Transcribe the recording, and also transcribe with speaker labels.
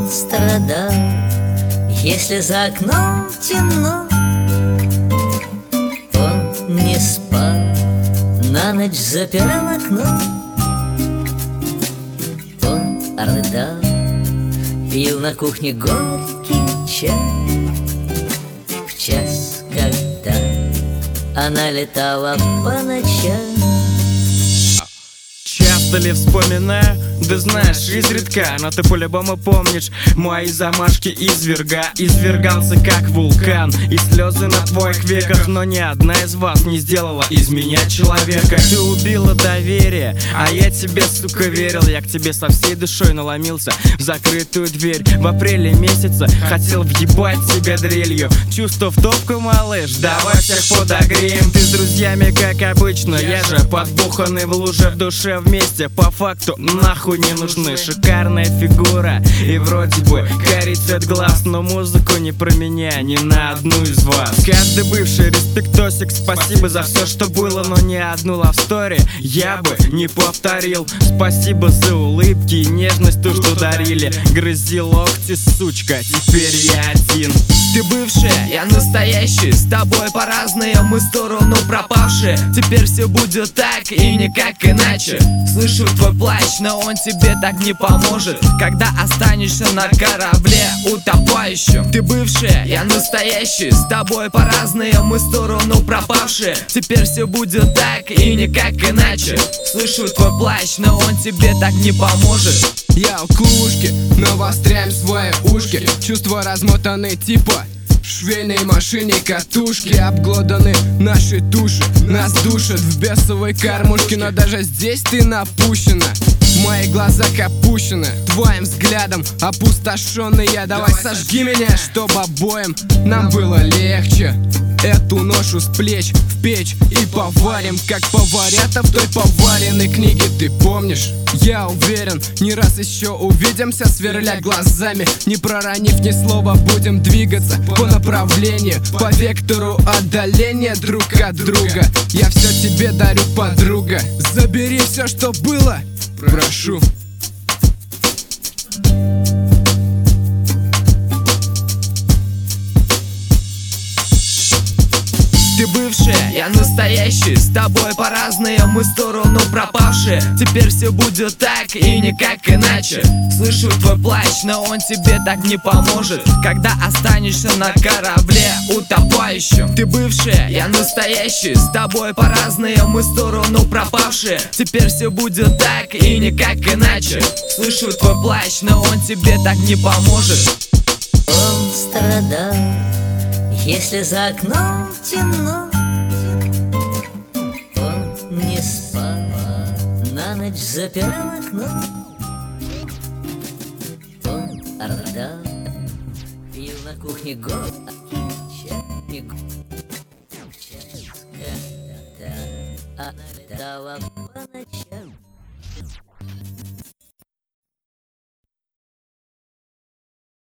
Speaker 1: Он страдал, если за окном темно. Он не спал, на ночь запирал окно. Он рыдал, пил на кухне горький чай. В час, когда она летала по ночам.
Speaker 2: Часто ли вспоминаю? Да знаешь, изредка, но ты по-любому помнишь мои замашки изверга. Извергался как вулкан, и слезы на твоих веках. Но ни одна из вас не сделала из меня человека. Ты убила доверие, а я тебе, сука, верил. Я к тебе со всей душой наломился в закрытую дверь. В апреле месяце хотел въебать тебя дрелью. Чувство в топку, малыш, давай всех подогреем. Ты с друзьями, как обычно, я же подбуханный в луже, в душе вместе. По факту нахуй не нужны. Шикарная фигура и вроде бы горит цвет глаз. Но музыку не про меня, ни на одну из вас. Каждый бывший респектосик, спасибо за все, что было. Но ни одну лавстори я бы не повторил. Спасибо за улыбки и нежность, ту, что дарили. Грызи локти, сучка, теперь я один.
Speaker 3: Ты бывшая, я настоящий, с тобой по-разные, мы в сторону пропавшие. Теперь все будет так и никак иначе. Слышу твой плач, но он тебе так не поможет, когда останешься на корабле утопающем. Ты бывшая, я настоящий, с тобой по-разные, мы в сторону пропавшие. Теперь все будет так и никак иначе. Слышу твой плач, но он тебе так не поможет.
Speaker 4: Я у клушки, навостряем свои ушки. Чувства размотаны типа в швейной машине катушки. Обглоданы наши души, нас душат в бесовой кормушке. Но даже здесь ты напущена, мои глаза капущены твоим взглядом опустошенные. Давай сожги меня, чтобы обоим нам было легче. Эту ношу с плеч в печь и поварим, как поварята в той поваренной книге. Ты помнишь? Я уверен, не раз еще увидимся, сверля глазами. Не проронив ни слова, будем двигаться по направлению, по вектору отдаления друг от друга. Я все тебе дарю, подруга. Забери все, что было, прошу.
Speaker 3: Ты бывшая, я настоящий, с тобой по-разные, мы в сторону пропавшие. Теперь все будет так и никак иначе. Слышу твой плач, но он тебе так не поможет, когда останешься на корабле утопающем. Ты бывшая, я настоящий, с тобой по-разные, мы в сторону пропавшие. Теперь все будет так и никак иначе. Слышу твой плач, но он тебе так не поможет.
Speaker 1: Он страдал, если за окном темно. Он не спал, на ночь запирал окно. Он рыдал, пил на кухне горький чай. Когда она летала по ночам.